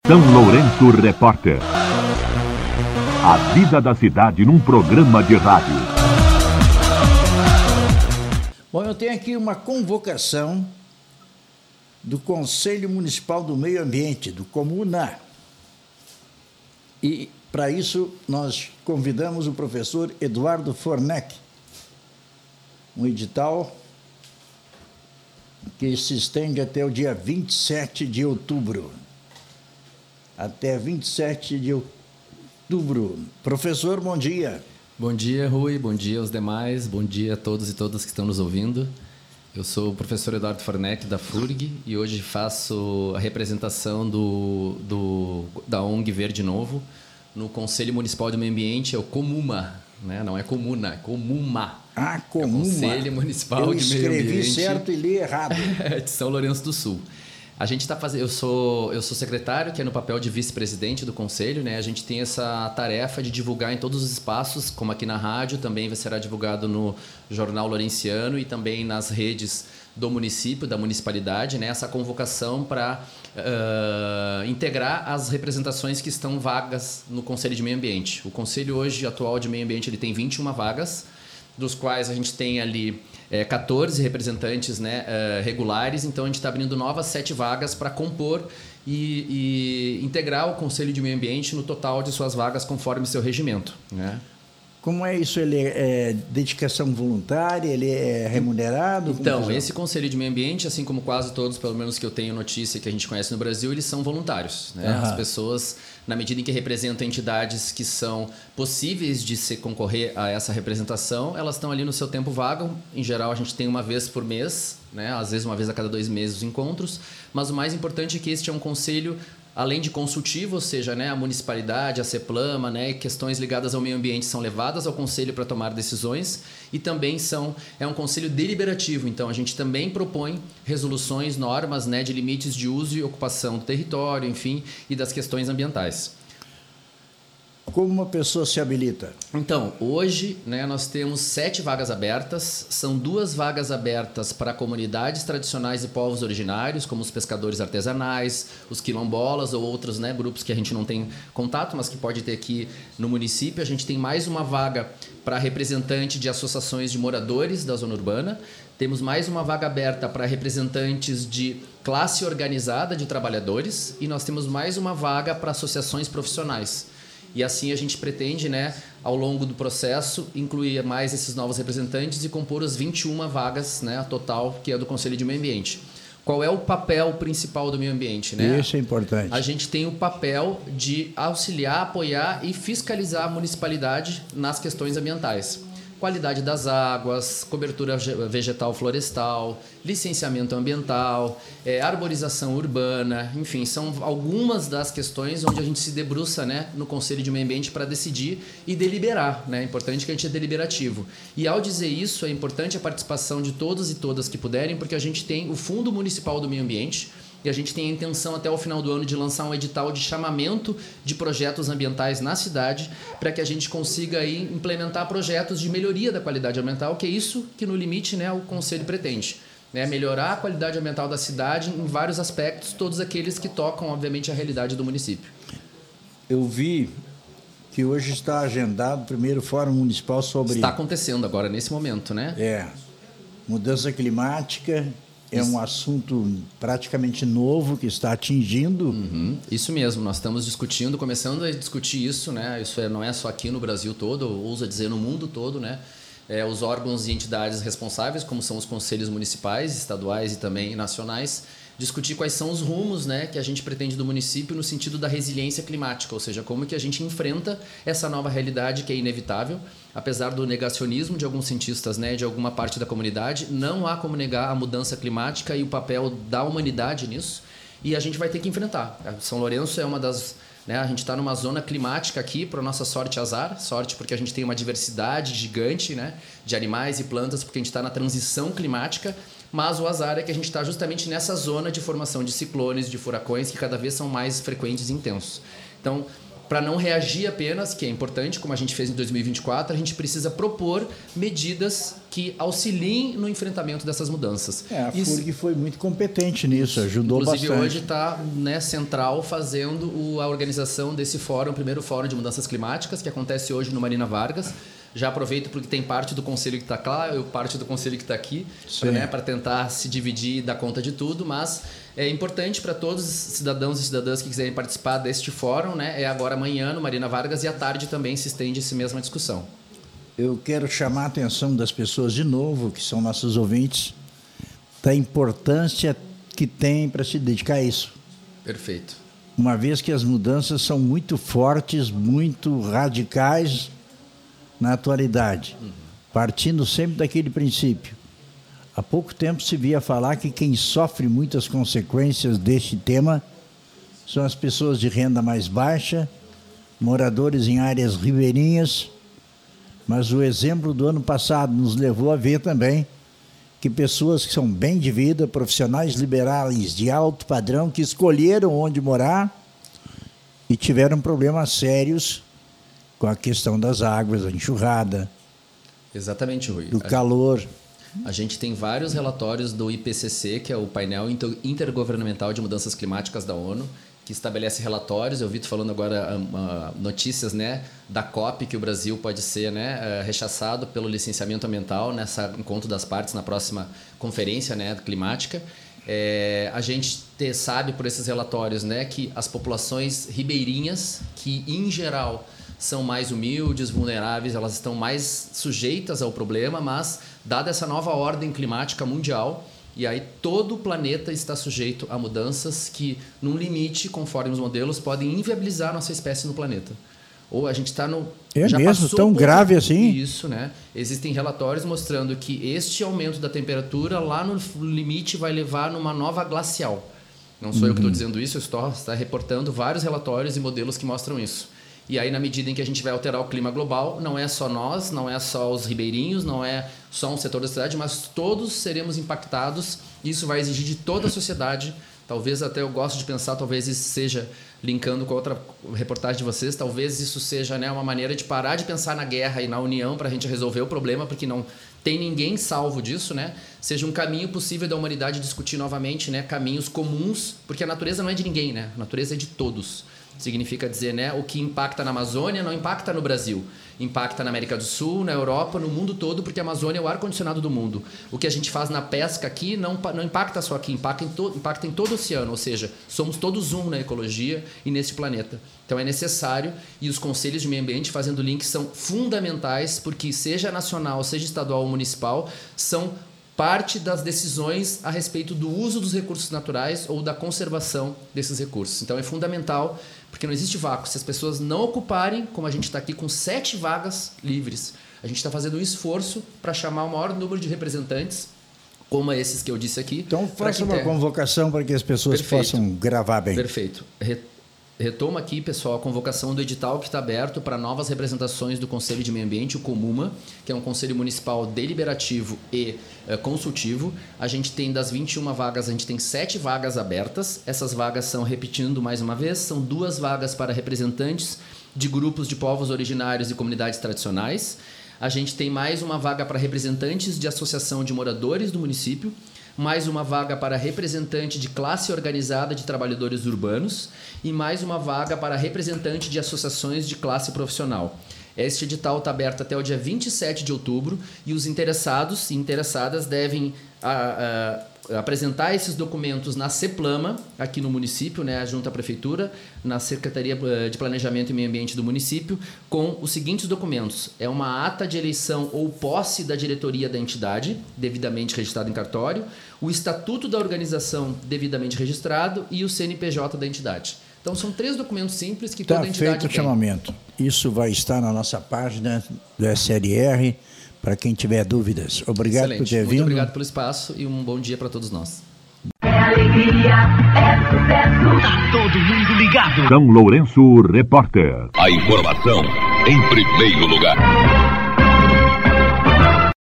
São Lourenço Repórter. A vida da cidade num programa de rádio. Bom, eu tenho aqui uma convocação do Conselho Municipal do Meio Ambiente, do Comuna. E, para isso, nós convidamos o professor Eduardo Fornec, um edital que se estende até o dia 27 de outubro. Até 27 de outubro. Professor, bom dia. Bom dia, Rui. Bom dia aos demais. Bom dia a todos e todas que estão nos ouvindo. Eu sou o professor Eduardo Fornec, da FURG, e hoje faço a representação da ONG Verde Novo no Conselho Municipal do Meio Ambiente, é o Comuma, né? Não é Comuna, é Comuma. Ah, Comuma. É o Conselho Municipal de Meio Ambiente. Eu escrevi certo e li errado. De São Lourenço do Sul. A gente está fazendo, eu sou secretário, que é no papel de vice-presidente do conselho, né? A gente tem essa tarefa de divulgar em todos os espaços, como aqui na rádio, também será divulgado no Jornal Lourenciano e também nas redes do município, da municipalidade, né? Essa convocação para integrar as representações que estão vagas no Conselho de Meio Ambiente. O Conselho hoje atual de Meio Ambiente ele tem 21 vagas, dos quais a gente tem ali 14 representantes, né, regulares, então a gente está abrindo novas 7 vagas para compor e integrar o Conselho de Meio Ambiente no total de suas vagas conforme seu regimento, né? Como é isso? Ele é dedicação voluntária? Ele é remunerado? Então, esse Conselho de Meio Ambiente, assim como quase todos, pelo menos que eu tenho notícia que a gente conhece no Brasil, eles são voluntários, né? As pessoas, na medida em que representam entidades que são possíveis de se concorrer a essa representação, elas estão ali no seu tempo vago. Em geral, a gente tem uma vez por mês, né? Às vezes uma vez a cada 2 meses os encontros, mas o mais importante é que este é um conselho além de consultivo, ou seja, né, a municipalidade, a CEPLAMA, né, questões ligadas ao meio ambiente são levadas ao conselho para tomar decisões, e também é um conselho deliberativo, então a gente também propõe resoluções, normas, né, de limites de uso e ocupação do território, enfim, e das questões ambientais. Como uma pessoa se habilita? Então, hoje, né, nós temos 7 vagas abertas. São 2 vagas abertas para comunidades tradicionais e povos originários, como os pescadores artesanais, os quilombolas ou outros, né, grupos que a gente não tem contato, mas que pode ter aqui no município. A gente tem mais uma vaga para representante de associações de moradores da zona urbana. Temos mais uma vaga aberta para representantes de classe organizada de trabalhadores. E nós temos mais uma vaga para associações profissionais. E assim a gente pretende, né, ao longo do processo, incluir mais esses novos representantes e compor as 21 vagas, né, a total, que é do Conselho de Meio Ambiente. Qual é o papel principal do meio ambiente, né? Isso é importante. A gente tem o papel de auxiliar, apoiar e fiscalizar a municipalidade nas questões ambientais. Qualidade das águas, cobertura vegetal florestal, licenciamento ambiental, arborização urbana, enfim, são algumas das questões onde a gente se debruça, né, no Conselho de Meio Ambiente para decidir e deliberar, né? É importante que a gente é deliberativo. E ao dizer isso, é importante a participação de todos e todas que puderem, porque a gente tem o Fundo Municipal do Meio Ambiente, e a gente tem a intenção até o final do ano de lançar um edital de chamamento de projetos ambientais na cidade para que a gente consiga aí implementar projetos de melhoria da qualidade ambiental, que é isso que no limite, né, o Conselho pretende, né, melhorar a qualidade ambiental da cidade em vários aspectos, todos aqueles que tocam, obviamente, a realidade do município. Eu vi que hoje está agendado o primeiro Fórum Municipal sobre... Está acontecendo agora, nesse momento, né? Mudança climática... É um assunto praticamente novo que está atingindo. Isso mesmo, nós estamos discutindo, começando a discutir isso, né? Isso não é só aqui no Brasil todo, ousa dizer no mundo todo, né? Os órgãos e entidades responsáveis, como são os conselhos municipais, estaduais e também nacionais, discutir quais são os rumos, né, que a gente pretende do município no sentido da resiliência climática, ou seja, como que a gente enfrenta essa nova realidade que é inevitável, apesar do negacionismo de alguns cientistas, né, de alguma parte da comunidade, não há como negar a mudança climática e o papel da humanidade nisso, e a gente vai ter que enfrentar. São Lourenço é uma das... Né, a gente está numa zona climática aqui, para nossa sorte azar, sorte porque a gente tem uma diversidade gigante, né, de animais e plantas, porque a gente está na transição climática, mas o azar é que a gente está justamente nessa zona de formação de ciclones, de furacões, que cada vez são mais frequentes e intensos. Então, para não reagir apenas, que é importante, como a gente fez em 2024, a gente precisa propor medidas que auxiliem no enfrentamento dessas mudanças. A FURG foi muito competente nisso, ajudou inclusive, bastante. hoje está, né, central fazendo a organização desse fórum, o primeiro fórum de mudanças climáticas, que acontece hoje no Marina Vargas. Já aproveito porque tem parte do conselho que está lá, eu parte do conselho que está aqui, para tentar se dividir e dar conta de tudo, mas é importante para todos os cidadãos e cidadãs que quiserem participar deste fórum, né? É agora amanhã no Marina Vargas e à tarde também se estende essa mesma discussão. Eu quero chamar a atenção das pessoas de novo, que são nossos ouvintes, da importância que tem para se dedicar a isso. Perfeito. Uma vez que as mudanças são muito fortes, muito radicais na atualidade, partindo sempre daquele princípio. Há pouco tempo se via falar que quem sofre muitas consequências deste tema são as pessoas de renda mais baixa, moradores em áreas ribeirinhas, mas o exemplo do ano passado nos levou a ver também que pessoas que são bem de vida, profissionais liberais de alto padrão, que escolheram onde morar e tiveram problemas sérios com a questão das águas, da enxurrada. Exatamente, Rui. Do calor. A gente tem vários relatórios do IPCC, que é o painel intergovernamental de mudanças climáticas da ONU, que estabelece relatórios. Eu vi tu falando agora notícias, né, da COP, que o Brasil pode ser, né, rechaçado pelo licenciamento ambiental nessa encontro das partes na próxima conferência, né, climática. A gente sabe por esses relatórios, né, que as populações ribeirinhas, que em geral são mais humildes, vulneráveis, elas estão mais sujeitas ao problema, mas dada essa nova ordem climática mundial, e aí todo o planeta está sujeito a mudanças que, num limite, conforme os modelos, podem inviabilizar a nossa espécie no planeta. Ou a gente está no... já mesmo? Tão grave assim? Isso, né? Existem relatórios mostrando que este aumento da temperatura lá no limite vai levar numa nova glacial. Não sou eu que estou dizendo isso, eu estou reportando vários relatórios e modelos que mostram isso. E aí, na medida em que a gente vai alterar o clima global, não é só nós, não é só os ribeirinhos, não é só um setor da cidade, mas todos seremos impactados. Isso vai exigir de toda a sociedade. Talvez até eu gosto de pensar, talvez isso seja, linkando com a outra reportagem de vocês, talvez isso seja, né, uma maneira de parar de pensar na guerra e na união para a gente resolver o problema, porque não tem ninguém salvo disso, né? Seja um caminho possível da humanidade discutir novamente, né, caminhos comuns, porque a natureza não é de ninguém, né? A natureza é de todos. Significa dizer, né, o que impacta na Amazônia não impacta no Brasil. Impacta na América do Sul, na Europa, no mundo todo, porque a Amazônia é o ar-condicionado do mundo. O que a gente faz na pesca aqui não impacta só aqui, impacta em todo o oceano. Ou seja, somos todos um na ecologia e nesse planeta. Então é necessário, e os conselhos de meio ambiente, fazendo link, são fundamentais, porque seja nacional, seja estadual ou municipal, são parte das decisões a respeito do uso dos recursos naturais ou da conservação desses recursos. Então é fundamental, porque não existe vácuo. Se as pessoas não ocuparem, como a gente está aqui com 7 vagas livres, a gente está fazendo um esforço para chamar o maior número de representantes, como esses que eu disse aqui. Então faça uma convocação para que as pessoas possam gravar bem. Perfeito. Retomo aqui, pessoal, a convocação do edital que está aberto para novas representações do Conselho de Meio Ambiente, o COMUMA, que é um conselho municipal deliberativo e consultivo. A gente tem das 21 vagas, a gente tem 7 vagas abertas. Essas vagas são, repetindo mais uma vez, são 2 vagas para representantes de grupos de povos originários e comunidades tradicionais. A gente tem mais uma vaga para representantes de associação de moradores do município, mais uma vaga para representante de classe organizada de trabalhadores urbanos e mais uma vaga para representante de associações de classe profissional. Este edital está aberto até o dia 27 de outubro e os interessados e interessadas devem apresentar esses documentos na CEPLAMA, aqui no município, né, junto à Prefeitura, na Secretaria de Planejamento e Meio Ambiente do município, com os seguintes documentos. É uma ata de eleição ou posse da diretoria da entidade, devidamente registrado em cartório, o estatuto da organização devidamente registrado e o CNPJ da entidade. Então, são 3 documentos simples que toda entidade tem. Está feito o chamamento. Isso vai estar na nossa página do SLR, para quem tiver dúvidas. Obrigado. Excelente. Por ter vindo. Muito obrigado pelo espaço e um bom dia para todos nós. É alegria, é sucesso. Tá todo mundo ligado. São Lourenço, repórter. A informação em primeiro lugar.